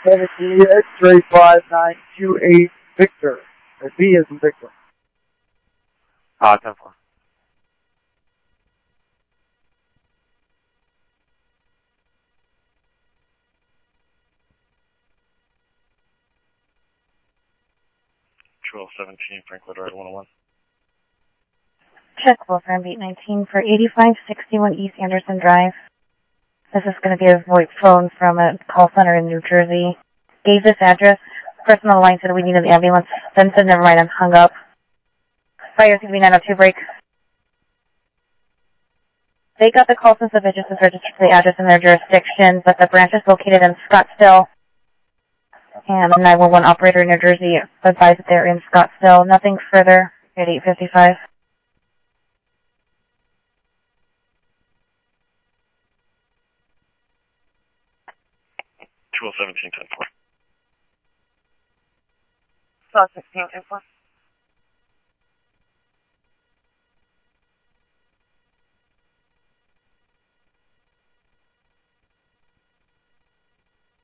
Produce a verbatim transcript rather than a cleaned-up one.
Kennedy, X-ray five nine two eight, Victor. Or B is in Victor. Ah, ten four. twelve seventeen, Franklin Road one oh one. Check Wolfram Beat nineteen for eighty-five sixty-one East Anderson Drive. This is going to be a VoIP phone from a call center in New Jersey. Gave this address. Person on the line said we needed the ambulance. Then said never mind and hung up. Fire's going to be nine oh two break. They got the call since the business is registered for the address in their jurisdiction, but the branch is located in Scottsdale. And the nine one one operator in New Jersey advised that they're in Scottsdale. Nothing further at eight fifty-five. twelve seventeen, ten four. twelve sixteen, ten four.